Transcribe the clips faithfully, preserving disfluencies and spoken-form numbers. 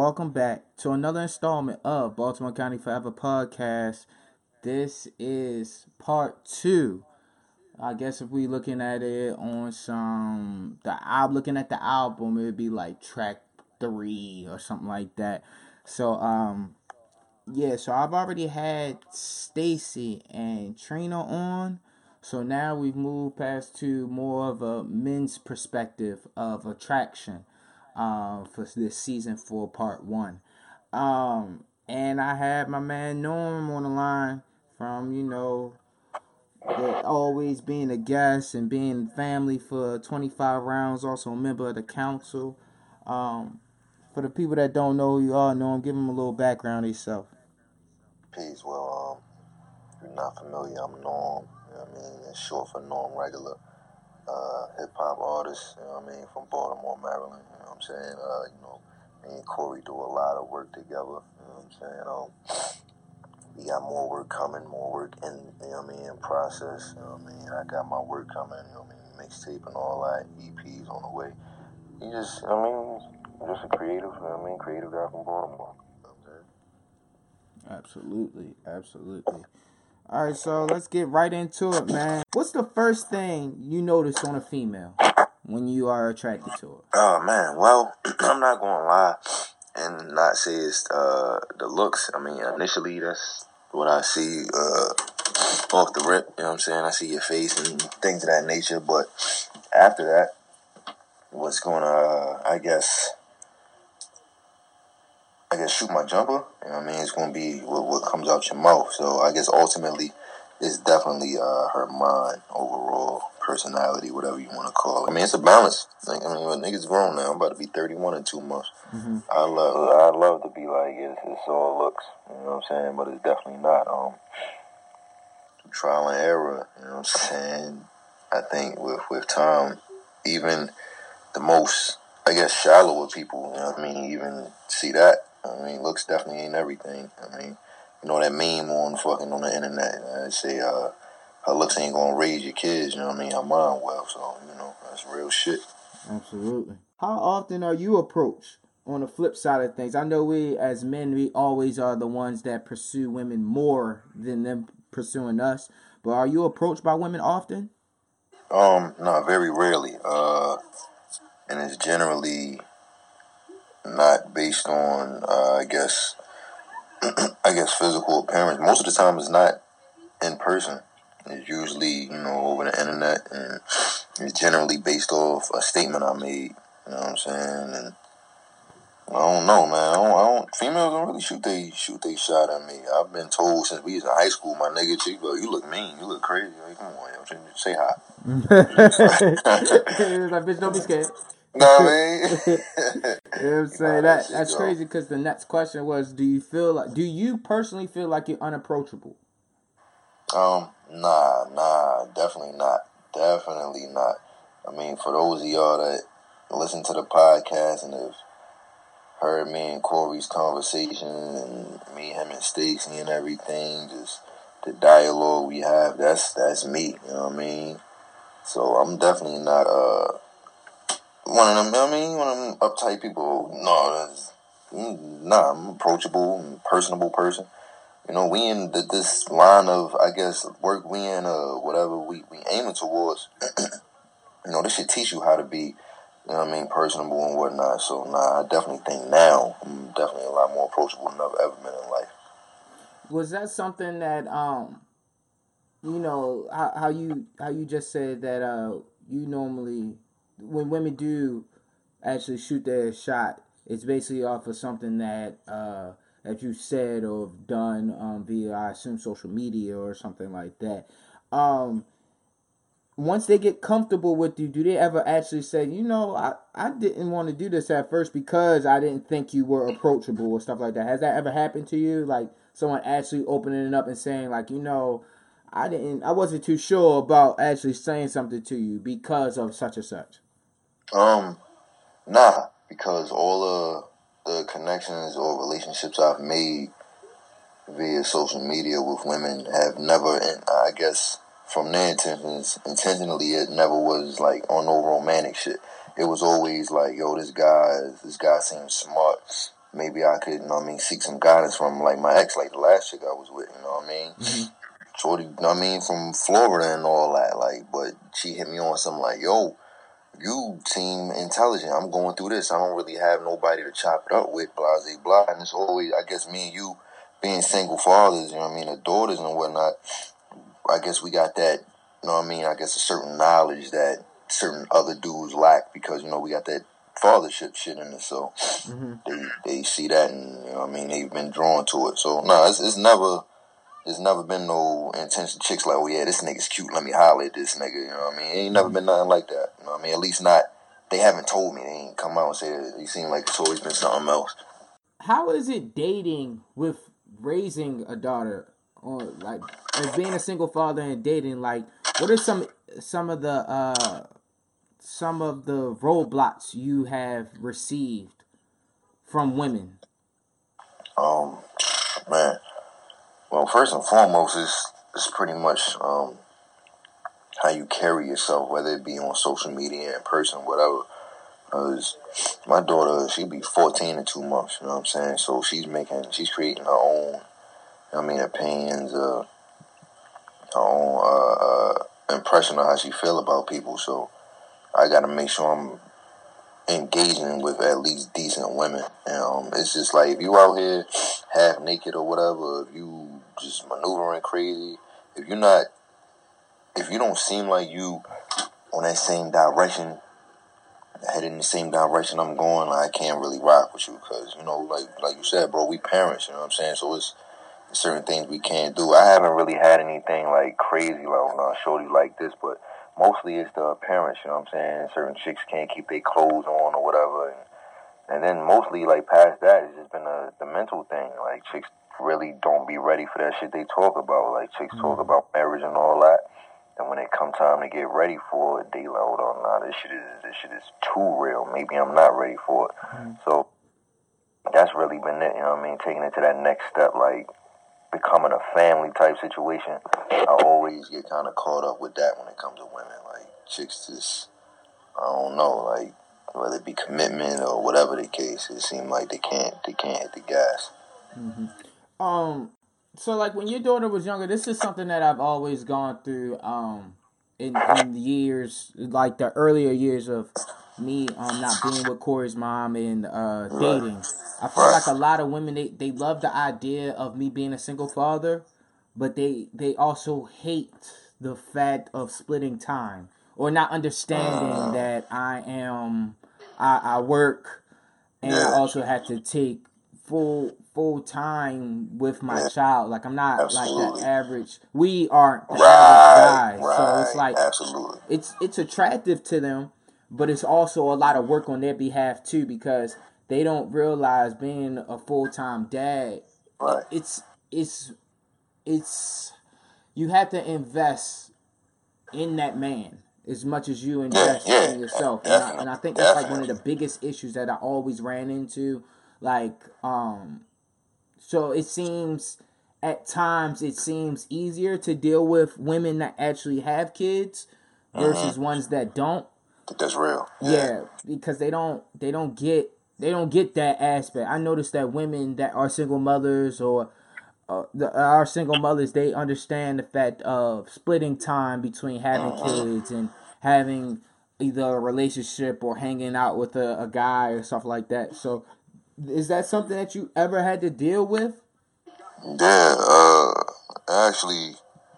welcome back to another installment of Baltimore County Forever Podcast. This is part two. I guess if we looking at it on some, the album, looking at the album, it would be like track three or something like that. So, um, yeah, so I've already had Stacy and Trina on. So now we've moved past to more of a men's perspective of attraction uh, for this season four, part one. Um, and I have my man Norm on the line from, you know, the, always being a guest and being family for twenty-five rounds, also a member of the council. Um, for the people that don't know who you are, Norm, give them a little background of yourself. Peace. Well, um, if you're not familiar, I'm Norm. You know what I mean? It's short for Norm Regular. Uh, hip hop artist, you know what I mean, from Baltimore, Maryland. You know what I'm saying? Uh, you know, me and Corey do a lot of work together. You know what I'm saying? Um, we got more work coming, more work in, you know what I mean, in process. You know what I mean? I got my work coming, you know what I mean, mixtape and all that, E Ps on the way. You just, you know what I mean, just a creative, you know what I mean, creative guy from Baltimore. Absolutely, absolutely. All right, so let's get right into it, man. What's the first thing you notice on a female when you are attracted to her? Oh, man. Well, I'm not going to lie and not say it's uh, the looks. I mean, initially, that's what I see uh, off the rip. You know what I'm saying? I see your face and things of that nature. But after that, what's going to, uh, I guess... I guess shoot my jumper, you know what I mean? It's going to be what, what comes out your mouth. So I guess ultimately it's definitely uh, her mind, overall personality, whatever you want to call it. I mean, it's a balance. Like, I mean, when niggas grown now, I'm about to be thirty-one in two months. Mm-hmm. I love I love to be like, it's, it's all looks, you know what I'm saying? But it's definitely not. Um, trial and error, you know what I'm saying? I think with, with time, even the most, I guess, shallower people, you know what I mean, even see that. I mean, looks definitely ain't everything. I mean, you know that meme on fucking on the internet. I say, uh, her looks ain't gonna raise your kids. You know what I mean? Her mind well, so you know that's real shit. Absolutely. How often are you approached on the flip side of things? I know we as men, we always are the ones that pursue women more than them pursuing us. But are you approached by women often? Um, no, very rarely. Uh, and it's generally not based on, uh, I guess, I guess physical appearance. Most of the time, it's not in person. It's usually, you know, over the internet, and it's generally based off a statement I made. You know what I'm saying? And I don't know, man. I don't. I don't females don't really shoot they shoot they shot at me. I've been told since we was in high school, my nigga, chick, but you look mean. You look crazy. Like, come on, yo, say hi. Like, bitch, don't be scared. No, I mean, you know what I'm saying? Nah, that that's crazy because the next question was, do you feel like, do you personally feel like you're unapproachable? Um, nah, nah, definitely not, definitely not. I mean, for those of y'all that listen to the podcast and have heard me and Corey's conversation and me, him, and Stacy and everything, just the dialogue we have, that's that's me. You know what I mean? So I'm definitely not uh. One of them, I mean, one of them uptight people. No, that's, nah, I'm approachable and personable person. You know, we in the, this line of, I guess, work we in, uh, whatever we, we aiming towards. You know, this should teach you how to be, you know what I mean, personable and whatnot. So, nah, I definitely think now I'm definitely a lot more approachable than I've ever been in life. Was that something that, um, you know, how, how you how you just said that uh, you normally, when women do actually shoot their shot, it's basically off of something that uh, that you said or done um, via, I assume, social media or something like that. Um, once they get comfortable with you, do they ever actually say, you know, I, I didn't want to do this at first because I didn't think you were approachable or stuff like that? Has that ever happened to you? Like someone actually opening it up and saying, like, you know, I didn't, I wasn't too sure about actually saying something to you because of such and such. Um, nah, because all of the connections or relationships I've made via social media with women have never, and I guess from their intentions, intentionally, it never was like on no romantic shit. It was always like, yo, this guy, this guy seems smart. maybe I could, you know what I mean, seek some guidance from, like, my ex, like the last chick I was with, you know what I mean? Mm-hmm. Shorty, you know what I mean, from Florida and all that, like, but she hit me on something like, yo, you seem intelligent. I'm going through this. I don't really have nobody to chop it up with, blah, blah, blah. And it's always, I guess, me and you being single fathers, you know what I mean, the daughters and whatnot, I guess we got that, you know what I mean, I guess a certain knowledge that certain other dudes lack because, you know, we got that fathership shit in it. So mm-hmm. they they see that and, you know what I mean, they've been drawn to it. So, no, it's, it's never... There's never been no intention chicks like, oh yeah, this nigga's cute, let me holler at this nigga, you know what I mean? It ain't never been nothing like that, you know what I mean? At least not, they haven't told me, they ain't come out and say that. It seems like it's always been something else. How is it dating with raising a daughter? Or like, as being a single father and dating, like, what are some some of the, uh, some of the roadblocks you have received from women? Um, man. Well, first and foremost, it's, it's pretty much um, how you carry yourself, whether it be on social media, in person, whatever. Because my daughter, she be fourteen in two months, you know what I'm saying? So she's making, she's creating her own, you know what I mean, opinions, uh, her own uh, uh, impression of how she feel about people. So I got to make sure I'm engaging with at least decent women. And, um, it's just like, if you out here half naked or whatever, if you just maneuvering crazy, if you're not, if you don't seem like you on that same direction, headed in the same direction I'm going, like, I can't really rock with you because, you know, like like you said, bro, we parents, you know what I'm saying? So it's certain things we can't do. I haven't really had anything like crazy, like, oh, no, shorty like this, but mostly it's the appearance, you know what I'm saying? Certain chicks can't keep their clothes on or whatever. And, and then mostly, like, past that, it's just been a, the mental thing. Like, chicks really don't be ready for that shit they talk about. Like, chicks mm-hmm. talk about marriage and all that. And when it come time to get ready for it, they like, hold on, nah, this shit is, this shit is too real. Maybe I'm not ready for it. Mm-hmm. So that's really been it, you know what I mean? Taking it to that next step, like, becoming a family type situation. I always get kind of caught up with that when it comes to women. Like, chicks just, I don't know, like, whether it be commitment or whatever the case, it seems like they can't, they can't hit the gas. Mm-hmm. Um, so like when your daughter was younger, this is something that I've always gone through, um, in, in the years, like the earlier years of me, um, not being with Corey's mom and, uh, dating. I feel like a lot of women, they, they love the idea of me being a single father, but they they also hate the fact of splitting time or not understanding that I am, I, I work and I also have to take full full time with my child. Like, I'm not Absolutely. like that average. We aren't the right, average guys. Right. So it's like, Absolutely. it's it's attractive to them, but it's also a lot of work on their behalf too, because they don't realize being a full-time dad, right. it's, it's, it's, you have to invest in that man as much as you invest yeah, yeah, in yourself. And I, and I think definitely. that's like one of the biggest issues that I always ran into. Like, um, so it seems, at times, it seems easier to deal with women that actually have kids versus mm-hmm. ones that don't. That's real. Yeah. yeah, because they don't, they don't get, They don't get that aspect. I noticed that women that are single mothers or uh, the, are single mothers, they understand the fact of splitting time between having kids and having either a relationship or hanging out with a, a guy or stuff like that. So, is that something that you ever had to deal with? Yeah, uh, I actually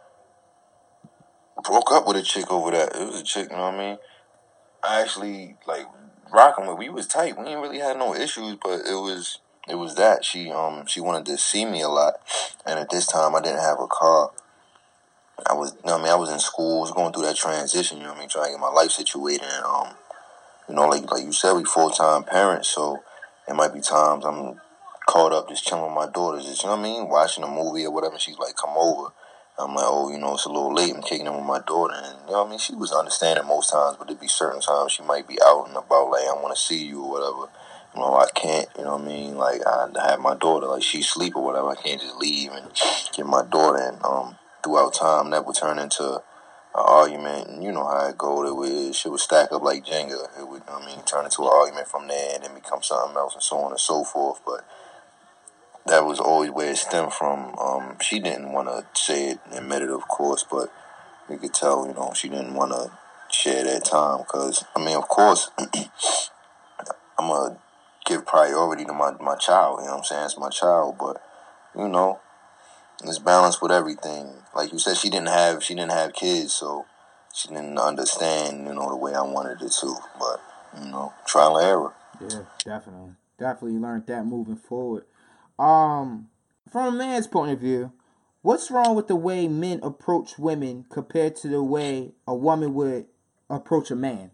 broke up with a chick over that. It was a chick, you know what I mean? I actually, like, rocking with. We was tight. We didn't really have no issues, but it was it was that she um she wanted to see me a lot, and at this time I didn't have a car. I was, you know what I mean, I was in school, I was going through that transition. You know what I mean, trying to get my life situated. And, um, you know, like like you said, we full time parents, so it might be times I'm caught up just chilling with my daughters, just, you know what I mean, watching a movie or whatever. And she's like, "Come over." I'm like, oh, you know, it's a little late. I'm kicking in with my daughter. And, you know what I mean? She was understanding most times, but there'd be certain times she might be out and about, like, I want to see you or whatever. You know, I can't, you know what I mean? Like, I have my daughter, like, she sleep or whatever. I can't just leave and get my daughter. And um, throughout time, that would turn into argument, and you know how it go. It would, shit would stack up like Jenga. It would, I mean, turn into an argument from there, and then become something else, and so on and so forth. But that was always where it stemmed from. Um, she didn't want to say it, admit it, of course, but you could tell, you know, she didn't want to share that time. Because, I mean, of course, I'm going to give priority to my, my child, you know what I'm saying? It's my child, but, you know, it's balanced with everything. Like you said, she didn't have she didn't have kids, so she didn't understand, you know, the way I wanted it to. But, you know, trial and error. Yeah, definitely. Definitely learned that moving forward. Um, from a man's point of view, what's wrong with the way men approach women compared to the way a woman would approach a man?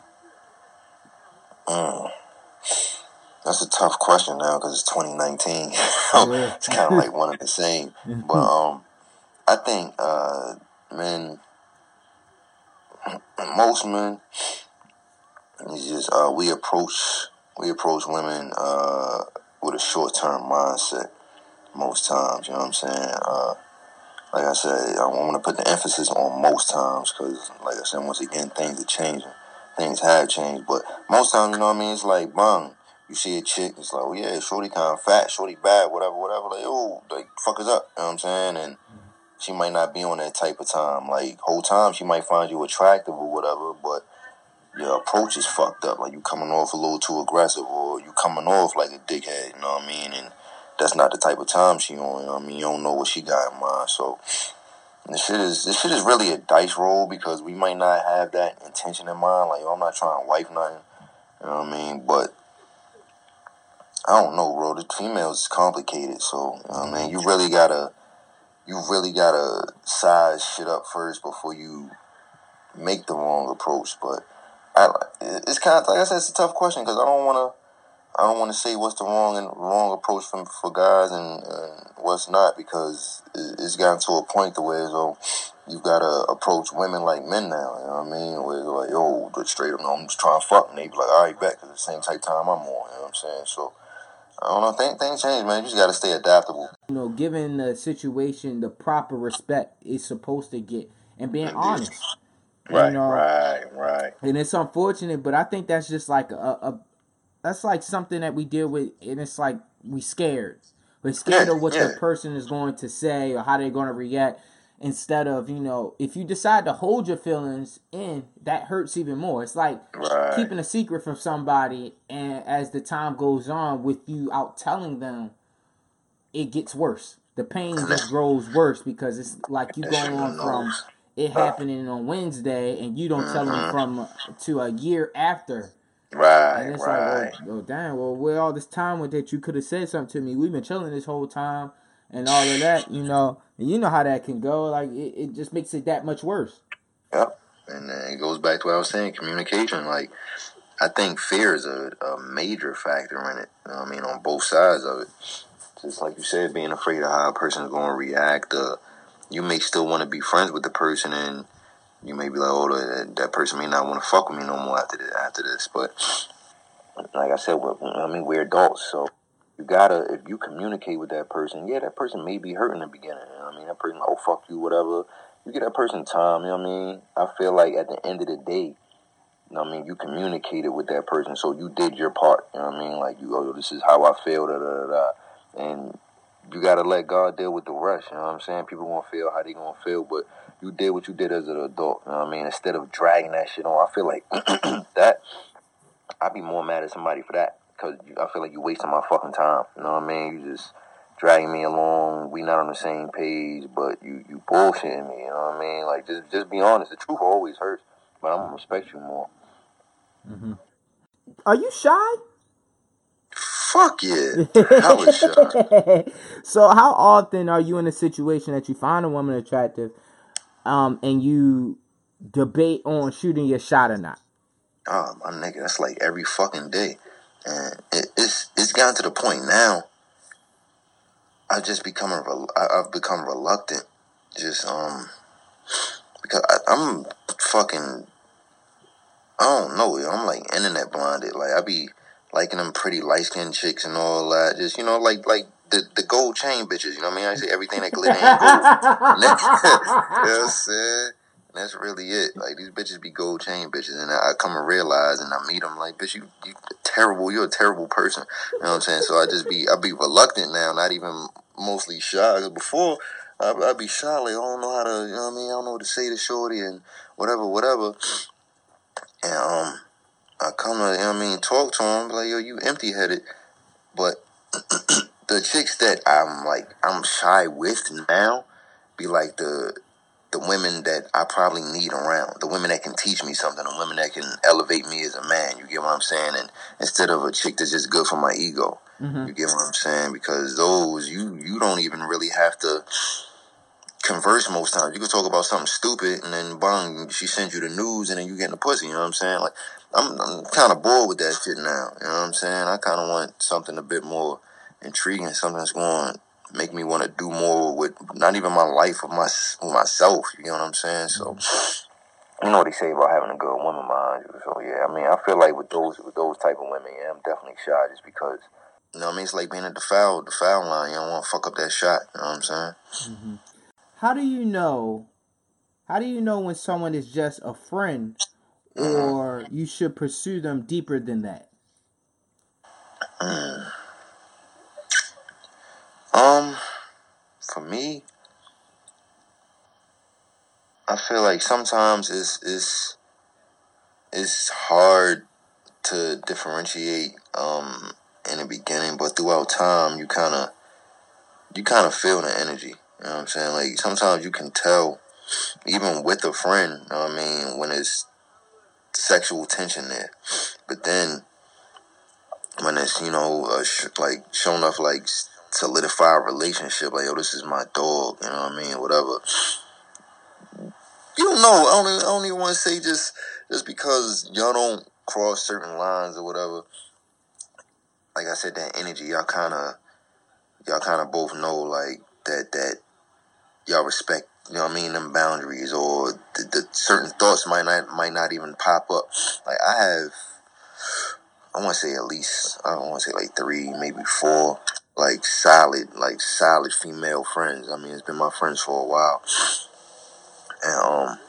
Mm. That's a tough question now because it's twenty nineteen. Yeah. It's kind of like one and the same. But um, I think uh, men, most men, it's just uh, we approach we approach women uh, with a short term mindset most times. You know what I'm saying? Uh, like I said, I want to put the emphasis on most times because, like I said, once again, things are changing. Things have changed, but most times, you know what I mean? It's like, bang, you see a chick, it's like, oh yeah, shorty kind of fat, shorty bad, whatever, whatever. Like, oh, like, fuck us up, you know what I'm saying? And she might not be on that type of time. Like, whole time she might find you attractive or whatever, but your approach is fucked up. Like, you coming off a little too aggressive, or you coming off like a dickhead, you know what I mean? And that's not the type of time she on, you know what I mean? You don't know what she got in mind, so this shit is this shit is really a dice roll because we might not have that intention in mind. Like, yo, I'm not trying to wife nothing, you know what I mean? But I don't know, bro. The females is complicated, so you know what I mean. You really gotta, you really gotta size shit up first before you make the wrong approach. But I, it's kind of like I said, it's a tough question because I don't wanna. I don't want to say what's the wrong and wrong approach for for guys and, and what's not because it's gotten to a point to where so you gotta approach women like men now. You know what I mean? Where they're like, yo, straight up, no, I'm just trying to fuck, and they be like, all right, bet, because the same type of time I'm on. You know what I'm saying? So I don't know. Things things change, man. You just gotta stay adaptable. You know, given the situation, the proper respect is supposed to get, and being Indeed. honest. Right, you know? right, right. And it's unfortunate, but I think that's just like a. a That's like something that we deal with, and it's like we scared. We're scared yeah, of what yeah. the person is going to say or how they're going to react. Instead of, you know, if you decide to hold your feelings in, that hurts even more. It's like right. keeping a secret from somebody, and as the time goes on with you out telling them, it gets worse. The pain just grows worse because it's like you going on from it happening on Wednesday, and you don't mm-hmm. tell them from to a year after. Right, and it's right. like, well, oh, damn, well, where all this time with that you could have said something to me? We've been chilling this whole time and all of that, you know. And you know how that can go. Like, it, it just makes it that much worse. Yep. And then it goes back to what I was saying, communication. Like, I think fear is a, a major factor in it. You know what I mean? On both sides of it. Just like you said, being afraid of how a person is going to react. Uh, you may still want to be friends with the person, and you may be like, oh, that, that person may not want to fuck with me no more after this. After this. But like I said, well, I mean, we're adults, so you gotta, if you communicate with that person, yeah, that person may be hurt in the beginning. You know what I mean? That person, oh, fuck you, whatever. You get that person time, you know what I mean? I feel like at the end of the day, you know what I mean, you communicated with that person, so you did your part. You know what I mean? Like, you, oh, this is how I feel, da da da da. And you gotta let God deal with the rest. You know what I'm saying? People gonna feel how they gonna feel, but you did what you did as an adult. You know what I mean? Instead of dragging that shit on, I feel like that, I'd be more mad at somebody for that. Because I feel like you're wasting my fucking time. You know what I mean? You just dragging me along. We not on the same page, but you, you bullshitting me. You know what I mean? Like, just just be honest. The truth always hurts, but I'm going to respect you more. Mm-hmm. Are you shy? Fuck yeah. Hella shy. So how often are you in a situation that you find a woman attractive um, and you debate on shooting your shot or not? Oh, my nigga, that's like every fucking day. And it, it's it's gotten to the point now. I've just become a, I've become reluctant, just um, because I, I'm fucking, I don't know, I'm like internet blinded. Like, I be liking them pretty light skinned chicks and all that. Just, you know, like like the the gold chain bitches. You know what I mean? I say everything that glitter ain't gold. You know what I'm saying? And that's really it. Like, these bitches be gold chain bitches. And I, I come and realize, and I meet them, like, bitch, you, you terrible. You're a terrible person. You know what I'm saying? So I just be, I be reluctant now, not even mostly shy. Because before, I, I'd be shy. Like, I don't know how to, you know what I mean? I don't know what to say to shorty and whatever, whatever. And, um, I come to, you know what I mean, talk to them. Like, yo, you empty-headed. But the chicks that I'm, like, I'm shy with now be like the the women that I probably need around, the women that can teach me something, the women that can elevate me as a man. You get what I'm saying? And instead of a chick that's just good for my ego, mm-hmm. You get what I'm saying? Because those you you don't even really have to converse most times. You can talk about something stupid, and then bang, she sends you the news, and then you get in the pussy. You know what I'm saying? Like I'm I'm kind of bored with that shit now. You know what I'm saying? I kind of want something a bit more intriguing, something that's going to make me want to do more with not even my life, with, my, with myself. You know what I'm saying? So, you know what they say about having a good woman mind. So, yeah, I mean, I feel like with those with those type of women, yeah, I'm definitely shy just because, you know what I mean? It's like being at the foul, the foul line. You don't want to fuck up that shot. You know what I'm saying? Mm-hmm. How do you know, how do you know when someone is just a friend or mm-hmm. you should pursue them deeper than that? Mm. Um, for me, I feel like sometimes it's it's it's hard to differentiate um in the beginning, but throughout time, you kind of you kind of feel the energy. You know what I'm saying? Like sometimes you can tell, even with a friend. You know what I mean? When it's sexual tension there, but then when it's, you know, uh, sh- like showing up like solidify a relationship, like, yo, this is my dog, you know what I mean, whatever. You don't know. I don't, I don't even want to say just just because y'all don't cross certain lines or whatever. Like I said, that energy, y'all kind of y'all kind of both know like that that y'all respect. You know what I mean? Them boundaries, or the, the certain thoughts might not might not even pop up. Like I have, I want to say at least I don't want to say like three, maybe four, like solid, like solid female friends. I mean, it's been my friends for a while, and um.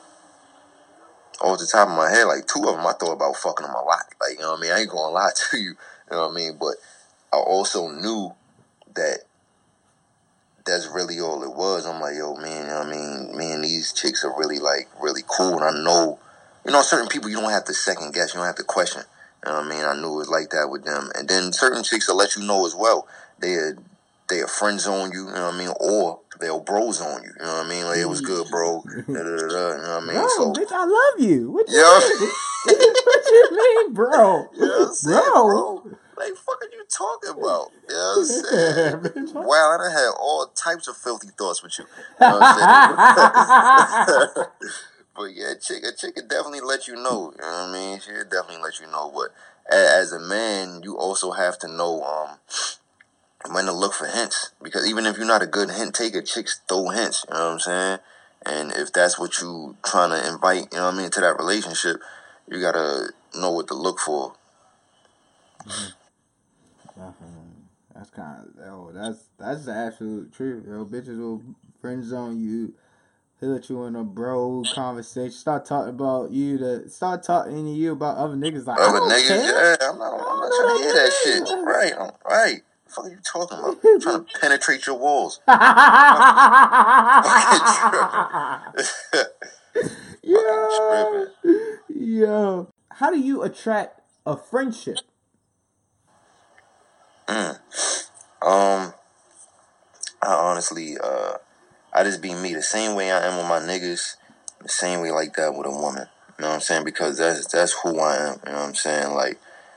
off the top of my head, like two of them, I thought about fucking them a lot. Like, you know what I mean? I ain't gonna lie to you. You know what I mean? But I also knew that that's really all it was. I'm like, yo, man, you know what I mean? Me and these chicks are really, like, really cool. And I know, you know, certain people you don't have to second guess. You don't have to question. You know what I mean? I knew it was like that with them. And then certain chicks will let you know as well. They're, they're friends on you, you know what I mean? Or they'll bros on you. You know what I mean? Like, it was good, bro. Da, da, da, da, you know what I mean? Bro, so, bitch, I love you. What you yeah. mean? What you mean, bro? You know what I'm saying, bro? bro? Like, fuck are you talking about? You know what I'm saying? Wow, I done had all types of filthy thoughts with you. You know what I'm saying? But yeah, a chick, a chick could definitely let you know. You know what I mean? She'll definitely let you know. But as a man, you also have to know um when to look for hints. Because even if you're not a good hint taker, chicks throw hints. You know what I'm saying? And if that's what you trying to invite, you know what I mean, into that relationship, you gotta know what to look for. Mm-hmm. Definitely. That's kind of, yo, that's that's the absolute truth. Yo, bitches will friend zone you, hit you in a bro conversation, start talking about you, to start talking to you about other niggas. Like, other I don't niggas, care. Yeah, I'm not, I'm not trying to hear that shit. Right, I'm, right. What the fuck are you talking about? I'm trying to penetrate your walls. Yo, yo, how do you attract a friendship? Mm. Um, I honestly, uh, I just be me the same way I am with my niggas, the same way like that with a woman. You know what I'm saying? Because that's that's who I am. You know what I'm saying? Like,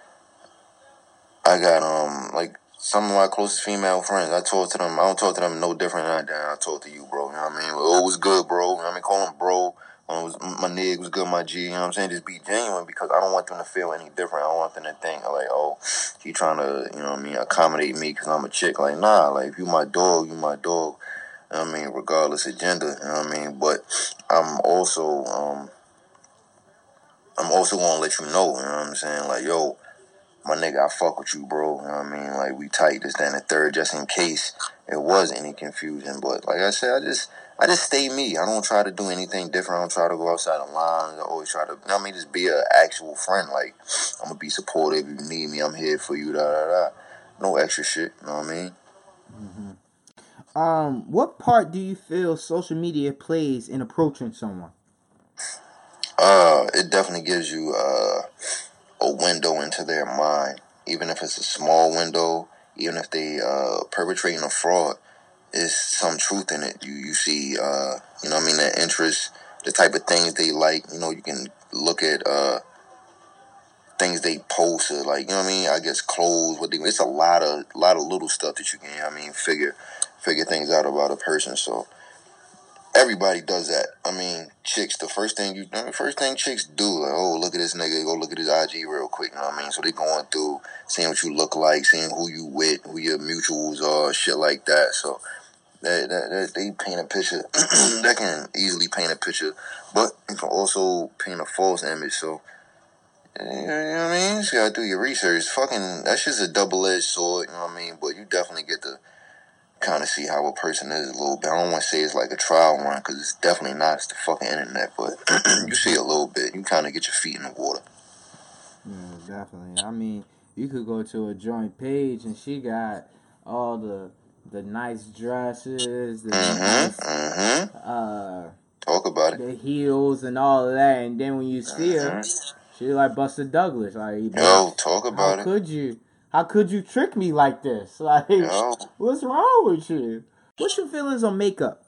I got um like some of my closest female friends. I talk to them. I don't talk to them no different than I, I talk to you, bro. You know what I mean? Oh, it was good, bro. You know what I mean? Call them bro. Um, was, my nigga was good, my G. You know what I'm saying? Just be genuine, because I don't want them to feel any different. I don't want them to think like, oh, he trying to, you know what I mean, accommodate me because I'm a chick. Like, nah, like, if you my dog, you my dog. You know what I mean? Regardless of gender. You know what I mean? But I'm also, um, I'm also gonna let you know. You know what I'm saying? Like, yo, my nigga, I fuck with you, bro. You know what I mean? Like, we tight, this, that, and the third, just in case it was any confusion. But like I said, I just I just stay me. I don't try to do anything different. I don't try to go outside the lines. I always try to, you know what I mean, just be an actual friend. Like, I'm going to be supportive. If you need me, I'm here for you, da, da, da. No extra shit, you know what I mean? Mm-hmm. Um, what part do you feel social media plays in approaching someone? Uh, it definitely gives you uh, a window into their mind. Even if it's a small window, even if they uh, perpetrating a fraud, is some truth in it. You you see, uh, you know what I mean, their interests, the type of things they like. You know, you can look at uh, things they post, or like, you know what I mean, I guess clothes, what they, it's a lot of lot of little stuff that you can, you know what I mean, figure figure things out about a person. So everybody does that. I mean, chicks, the first thing you, the first thing chicks do, like, oh, look at this nigga, go look at his I G real quick, you know what I mean? So they going through, seeing what you look like, seeing who you with, who your mutuals are, shit like that. So that, that, that they paint a picture. That can easily paint a picture, but it can also paint a false image. So, you know what I mean? You just gotta do your research. Fucking, that's just a double-edged sword, you know what I mean? But you definitely get to kind of see how a person is a little bit. I don't want to say it's like a trial run, because it's definitely not. It's the fucking internet, but you see a little bit. You kind of get your feet in the water. Yeah, definitely. I mean, you could go to a joint page and she got all the the nice dresses, the Mm-hmm, nice mm-hmm. uh Talk about it. the heels and all of that, and then when you see her, Mm-hmm. she like Buster Douglas. Like, Yo, bitch, talk how about it. could you? How could you trick me like this? Like, Yo. what's wrong with you? What's your feelings on makeup?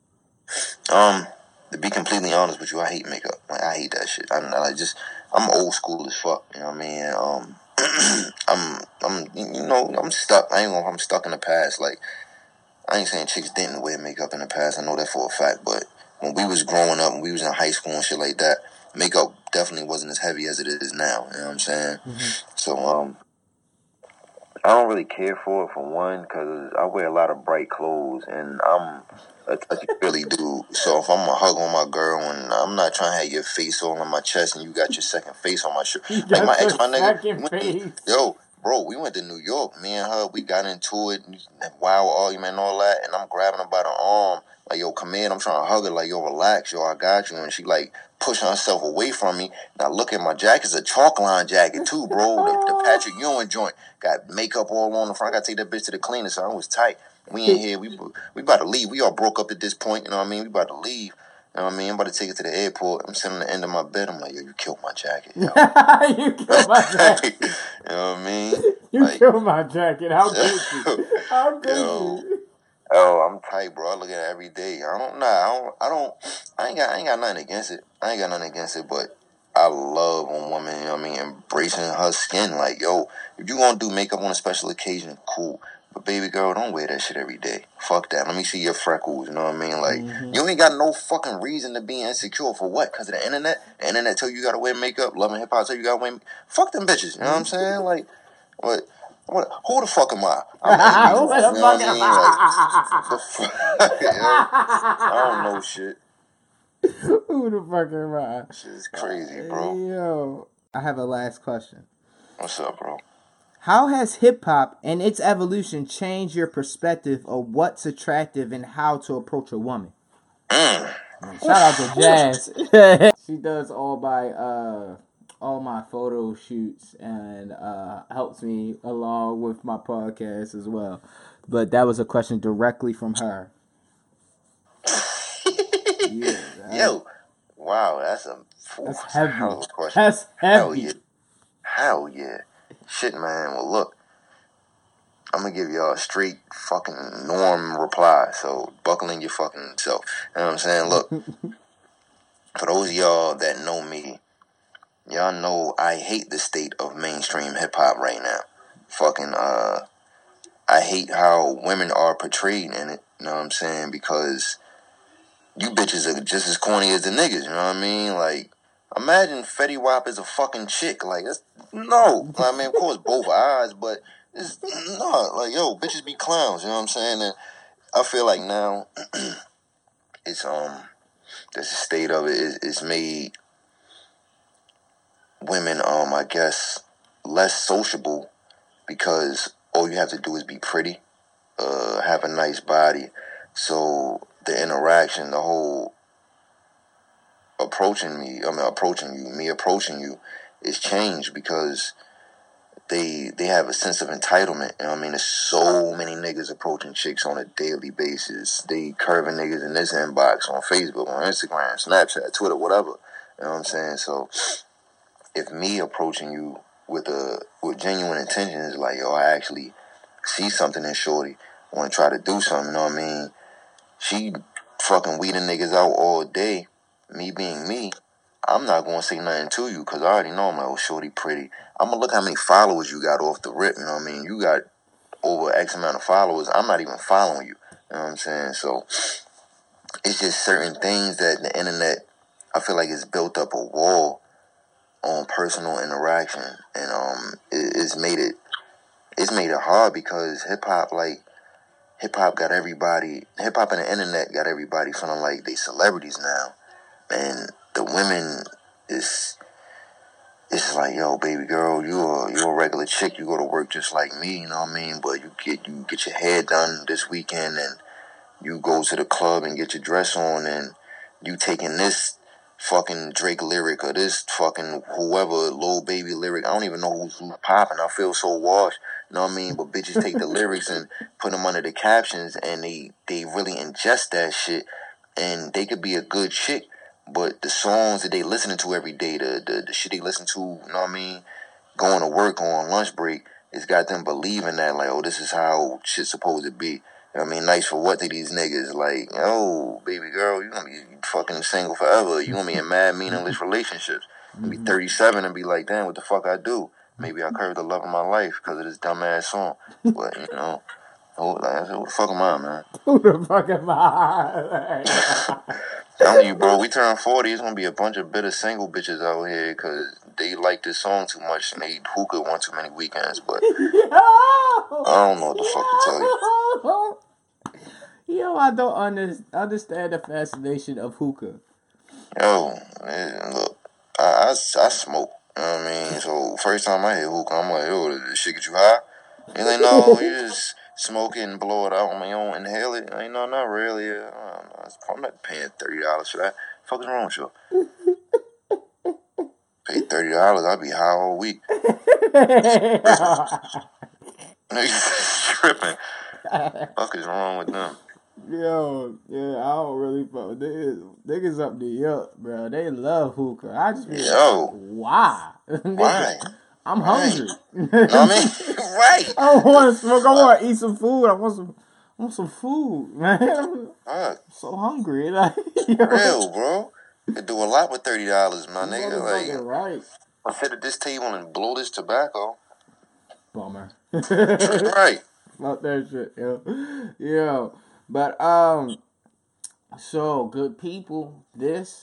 Um, to be completely honest with you, I hate makeup. Like, I hate that shit. I, I just, I'm old school as fuck. You know what I mean? Um, I'm, I'm, you know, I'm stuck. I ain't gonna. I'm stuck in the past. Like, I ain't saying chicks didn't wear makeup in the past. I know that for a fact. But when we was growing up, when we was in high school and shit like that, makeup definitely wasn't as heavy as it is now. You know what I'm saying? Mm-hmm. So, um, I don't really care for it, for one, because I wear a lot of bright clothes, and I'm a touchy-feely dude. So if I'm a hug on my girl, and I'm not trying to have your face all on my chest, and you got your second face on my shirt. You Like, my got your ex, my nigga, we second went to, face. yo, bro, we went to New York. Me and her, we got into it, wild argument and all that, and I'm grabbing her by the arm, like, yo, come in. I'm trying to hug her, like, yo, relax, yo, I got you. And she, like, pushing herself away from me. Now look at my jacket. It's a chalk line jacket too, bro. The, the Patrick Ewing joint. Got makeup all on the front. I got to take that bitch to the cleaner, so I was tight. We in here. We we about to leave. We all broke up at this point. You know what I mean? We about to leave. You know what I mean? I'm about to take it to the airport. I'm sitting on the end of my bed. I'm like, yo, you killed my jacket. Yo. You killed my jacket. You know what I mean? You Like, killed my jacket. How could you? How could yo. you? Oh, I'm tight, bro. I look at it every day. I don't know. Nah, I don't. I don't. I ain't got. I ain't got nothing against it. I ain't got nothing against it. But I love when woman, you know what I mean, embracing her skin. Like, yo, if you gonna do makeup on a special occasion, cool. But baby girl, don't wear that shit every day. Fuck that. Let me see your freckles. You know what I mean? Like, Mm-hmm. you ain't got no fucking reason to be insecure for what? Because of the internet. The internet tell you you gotta wear makeup. Love and hip hop tell you gotta wear. Fuck them bitches. You know what I'm saying? Like, what? What, who the fuck am I? I'm Amy Who Jones, the you know fuck what I am mean? Like, I? the fuck, yo? I don't know shit. Who the fuck am I? Shit is crazy, bro. Yo, I have a last question. What's up, bro? How has hip hop and its evolution changed your perspective of what's attractive and how to approach a woman? Mm. Shout out to Jazz. She does all my uh all my photo shoots and uh helps me along with my podcast as well. But that was a question directly from her. Yeah, that, Yo, wow, that's a, ooh, that's that's a hell heavy. of a question. That's Hell heavy. yeah. Hell yeah. Shit, man. Well, look, I'm gonna give y'all a straight fucking norm reply. So buckle in your fucking self. You know what I'm saying? Look, for those of y'all that know me, y'all know I hate the state of mainstream hip hop right now. Fucking, uh, I hate how women are portrayed in it. You know what I'm saying? Because you bitches are just as corny as the niggas. You know what I mean? Like, imagine Fetty Wap is a fucking chick. Like, that's, no. I mean, of course, both eyes, but it's no. Like, yo, bitches be clowns. You know what I'm saying? And I feel like now it's um the state of it is it's made women um I guess less sociable because all you have to do is be pretty, uh, have a nice body. So the interaction, the whole approaching me, I mean approaching you, me approaching you, is changed because they they have a sense of entitlement. You know what I mean? There's so many niggas approaching chicks on a daily basis. They curving niggas in this inbox on Facebook, on Instagram, Snapchat, Twitter, whatever. You know what I'm saying? So if me approaching you with a with genuine intentions, like, yo, I actually see something in shorty, want to try to do something, you know what I mean? She fucking weeding niggas out all day. Me being me, I'm not going to say nothing to you because I already know I'm like, oh, shorty pretty. I'm going to look how many followers you got off the rip, you know what I mean? You got over X amount of followers. I'm not even following you, you know what I'm saying? So it's just certain things that the internet, I feel like it's built up a wall on personal interaction. And um, it, it's made it, it's made it hard because hip-hop, like, hip-hop got everybody, hip-hop and the internet got everybody feeling like they celebrities now. And the women is, it's like, yo, baby girl, you a you a regular chick. You go to work just like me, you know what I mean? But you get you get your hair done this weekend, and you go to the club and get your dress on, and you taking this fucking Drake lyric or this fucking whoever Lil Baby lyric. I don't even know who's, who's popping. I feel so washed, you know what I mean? But bitches take the lyrics and put them under the captions, and they they really ingest that shit, and they could be a good chick. But the songs that they listening to every day, the, the the shit they listen to, you know what I mean, going to work on lunch break, it's got them believing that, like, oh, this is how shit's supposed to be. You know what I mean? Nice for what to these niggas? Like, oh, baby girl, you gonna be fucking single forever. You gonna be in mad, meaningless relationships. You gonna be thirty-seven and be like, damn, what the fuck I do? Maybe I curved the love of my life because of this dumbass song. But, you know, who, like, who the fuck am I, man? Who the fuck am I? Telling you, bro, we turn forty, it's gonna be a bunch of bitter single bitches out here because they like this song too much and they hookah one too many weekends. But I don't know what the fuck to tell you. Yo, I don't under, understand the fascination of hookah. Yo, man, look, I, I, I smoke. You know what I mean? So first time I hit hookah, I'm like, yo, did this shit get you high? He's like, no, you just smoke it and blow it out on my own, inhale it. I ain't know, not really. I don't know. I'm not paying thirty dollars for that. The fuck is wrong with you? Pay thirty dollars, I'll be high all week. Niggas tripping. Fuck is wrong with them? Yo, yeah, I don't really fuck with niggas. Niggas up the yup, bro. They love hookah. I just be Yo. like, why? Why? I'm right. hungry. Know what I mean? Right. I don't want to smoke. I want to eat some food. I want some, I want some food, man. I'm Fuck. so hungry. Like, yo. Real, bro. Could do a lot with thirty dollars, my You nigga. Like, right. I sit at this table and blow this tobacco. Bummer. Right. Fuck that shit, yo. Yo. But, um, so, good people, this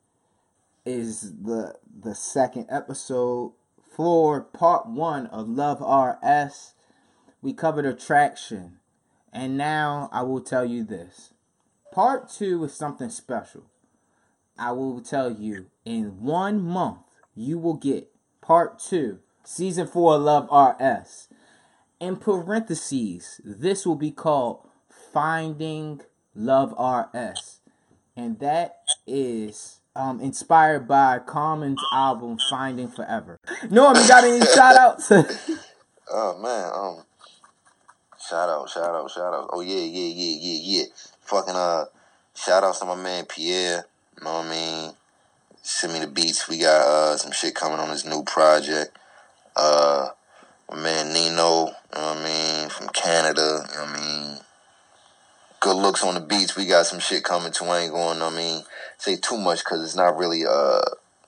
is the the second episode for part one of Love R S. We covered attraction. And now I will tell you this. Part two is something special. I will tell you, in one month, you will get part two, season four of Love R S. In parentheses, this will be called Finding Love R S. And that is um, inspired by Common's album Finding Forever. Norm, you got any shout outs? Oh, man. Um, shout out, shout out, shout out. Oh, yeah, yeah, yeah, yeah, yeah. Fucking, uh, shout outs to my man Pierre. You know what I mean? Send me the beats. We got uh, some shit coming on this new project. Uh, my man Nino, you know what I mean? From Canada, you know what I mean? Good looks on the beats. We got some shit coming too. I ain't going, I mean, say too much because it's not really, uh,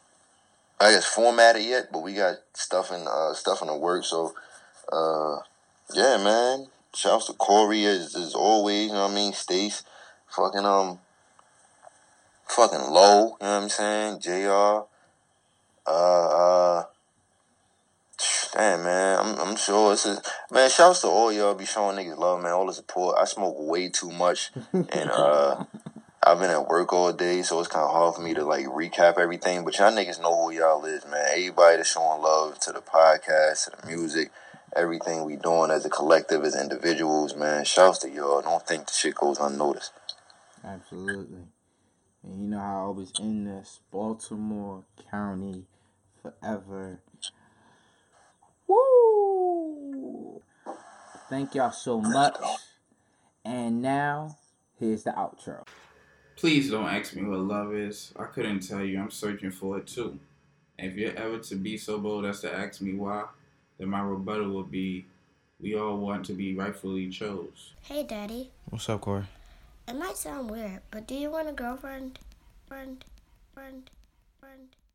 I guess, formatted yet, but we got stuff in, uh, stuff in the works. So, uh, yeah, man. Shouts to Corey as, as always, you know what I mean? Stace, fucking, um, fucking Low, you know what I'm saying? J R, uh, uh, damn, man, I'm, I'm sure it's a, man, shouts to all y'all be showing niggas love, man, all the support. I smoke way too much, and, uh, I've been at work all day, so it's kind of hard for me to like recap everything. But y'all niggas know who y'all is, man. Everybody that's showing love to the podcast, to the music, everything we doing as a collective, as individuals, man. Shouts to y'all. Don't think the shit goes unnoticed. Absolutely. And you know how I always end this. Baltimore County forever. Woo! Thank y'all so much. And now, here's the outro. Please don't ask me what love is. I couldn't tell you. I'm searching for it too. And if you're ever to be so bold as to ask me why, then my rebuttal will be, we all want to be rightfully chose. Hey, Daddy. What's up, Corey? It might sound weird, but do you want a girlfriend? Friend, friend, friend.